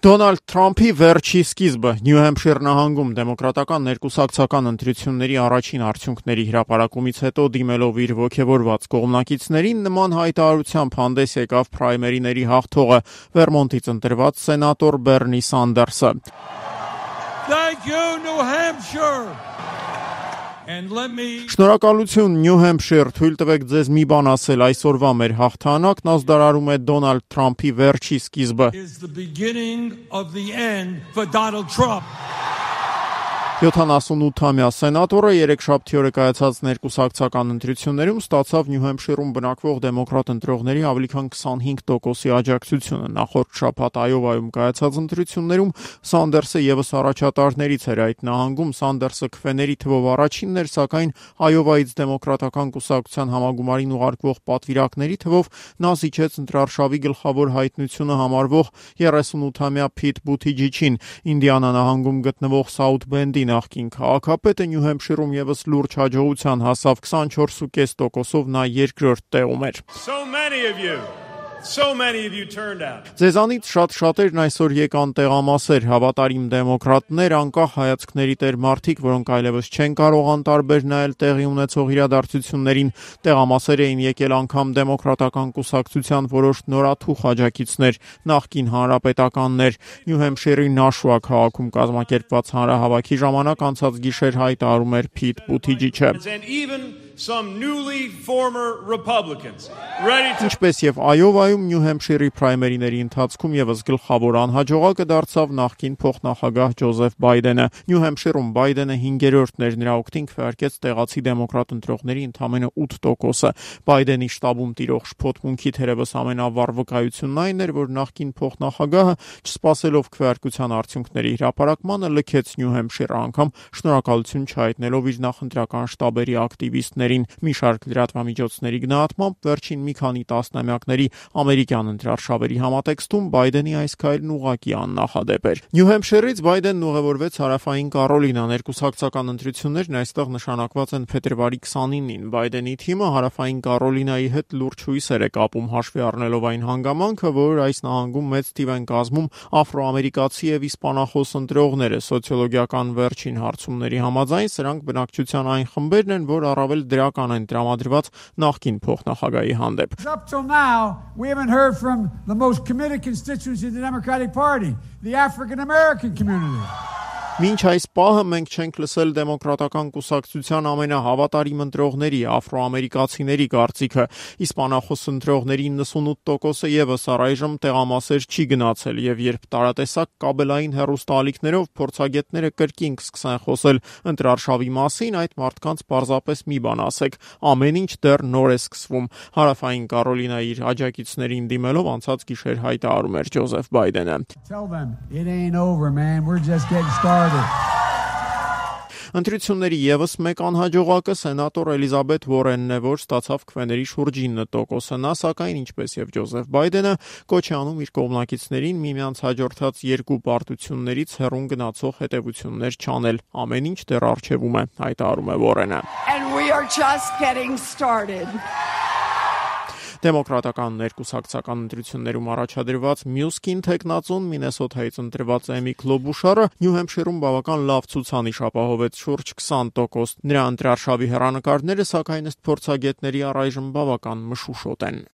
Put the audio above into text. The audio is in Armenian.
Դոնալդ Թրամփի վերջի սկիզբը Նյու Հեմփշիր նահանգում դեմոկրատական ներկուսակցական ընտրությունների առաջին արդյունքների հրապարակումից հետո դիմելով իր ոգևորված կողմնակիցներին նման հայտարարությամբ հանդես եկավ փրայմերիների հաղթողը Վերմոնտից ընտրված սենատոր Բերնի Սանդերսը. Thank you, New Hampshire. Շնորհակալություն Նյու Հեմփշիր, թույլ տվեք ձեզ մի բան ասել, այսօրվա մեր հաղթանակն ազդարարում է Դոնալդ Թրամփի վերջի սկիզբը։ 78-ամյա սենատորը երեքշաբթի օրը կայացած ներկուսակցական ընտրություններում ստացավ Նյու Հեմփշիրում բնակվող դեմոկրատ ընտրողների ավելի քան 25%-ի աջակցությունը։ Նախորդ շաբաթ Այովայում կայացած ընտրություններում Սանդերսը ևս առաջատարներից էր այդ նահանգում։ Սանդերսը քվեների թվով առաջինն էր, սակայն Այովայից դեմոկրատական կուսակցության համագումարին ուղարկվող պատվիրակների թվով նա զիջեց ընտրարշավի գլխավոր հայտնությունը համարվող 38-ամյա Փիթ Բութիջիջին։ Ինդիանա նահանգում գտնվող Սաութ Բենդի նախկին քաղաքապետը Նյու Հեմփշիրում ևս լուրջ հաջողության հասավ, 24.5%-ով նա երկրորդ տեղում էր։ Ձեզանից շատերն այսօր եկան տեղամասեր, հավատարիմ դեմոկրատներ, անկախ հայացքների տեր մարդիկ, որոնք այլևս չեն կարող անտարբեր նայել տեղի ունեցող իրադարձություններին։ Տեղամասեր էին եկել անգամ դեմոկրատական կուսակցության որոշ նորաթուխ աջակիցներ, նախկին հանրապետականներ։ Նյու Հեմփշիրի Նաշուա քաղաքում կազմակերպված հանրահավաքի ժամանակ անցած գիշեր հայտարարում էր Փիթ Բութիջիջը. Ինչպես եւ Այովայում, Նյու Հեմփշիրի փրայմերիների ընթացքում ևս գլխավոր անհաջողակը դարձավ նախկին փոխնախագահ Ջոզեֆ Բայդենը։ Նյու Հեմփշիրում Բայդենը 5-րդն էր, նրա օգտին քվեարկեց տեղացի դեմոկրատ ընտրողների ընդամենը 8%-ը։ Բայդենի շտաբում տիրող շփոթմունքի թերևս ամենավառ վկայությունն այն էր, որ նախկին փոխնախագահը, չսպասելով քվեարկության արդյունքների հրապարակմանը, լքեց Նյու Հեմփշիրը, անգամ շնորհակալություն չհայտնելով իր նախընտրական շտաբերի ակտիվիստներին։ Մի շարք լրատվամիջոցների գնահատմամբ վերջին մի քանի տասնամյակների ամերիկյան ընտրարշավերի համատեքստում Բայդենի այս քայլն ուղղակի աննախադեպ էր։ Նյու Հեմփշիրից Բայդենն ուղևորվեց հարավային Կարոլինա։ Ներկուսակցական ընտրություններն այստեղ նշանակված են փետրվարի 29-ին։ Բայդենի թիմը հարավային Կարոլինայի հետ լուրջ հույսեր է կապում, հաշվի առնելով այն հանգամանքը, որ այս նահանգում մեծ թիվ են կազմում աֆրոամերիկացի եւ իսպանախոս ընտրողները։ Սոցիոլոգիական վերջին հարցումների համաձայն սրանք բնակչության այն խմբերն են, որ առավել դրական են տրամադրված նախկին փոխնախագահի հանդեպ։ Up till now, we haven't heard from the most committed constituency of the Democratic Party, the African American community. Մինչ այս պահը մենք չենք լսել դեմոկրատական կուսակցության ամենահավատարիմ ընտրողների, աֆրոամերիկացիների կարծիքը։ Իսպանախոս ընտրողների 98%-ը ևս առայժմ տեղամասեր չի գնացել, եւ երբ տարատեսակ կաբելային հեռուստաալիքներով փորձագետները կրկին կսկսեն խոսել ընտրարշավի մասին, այդ մարդկանց պարզապես մի բան ասեք. ամեն ինչ դեռ նոր է սկսվում։ Հարավային Կարոլինայի իր աջակիցներին դիմելով անցած գիշեր հայտարարում էր Ջոզեֆ Բայդենը. Tell them it ain't over, man. We're just getting started. Ընտրությունների ևս մեկ անհաջողակը սենատոր Էլիզաբեթ Վորենն է, որ ստացավ քվեների շուրջ 9%-ը։ Նա սակայն, ինչպես եւ Ջոզեֆ Բայդենը, կոչ է անում իր կողմնակիցներին միմյանց հաջորդած երկու պարտություններից հեռուն գնացող հետևություններ չանել։ Ամեն ինչ դեռ առջևում է, հայտարարում է Վորենը։ And we are just getting started. Դեմոկրատական ներկուսակցական ընտրություններում առաջադրված մյուս կին թեկնածուն Մինեսոթայից ընտրված Էմի Քլոբուշարը Նյու Հեմփշիրում բավական լավ ցուցանիշ ապահովեց, շուրջ 20%։ Նրա ընտրարշավի հեռանկարները, սակայն ըստ փորձագետների, առայժմ բավական մշուշոտ են։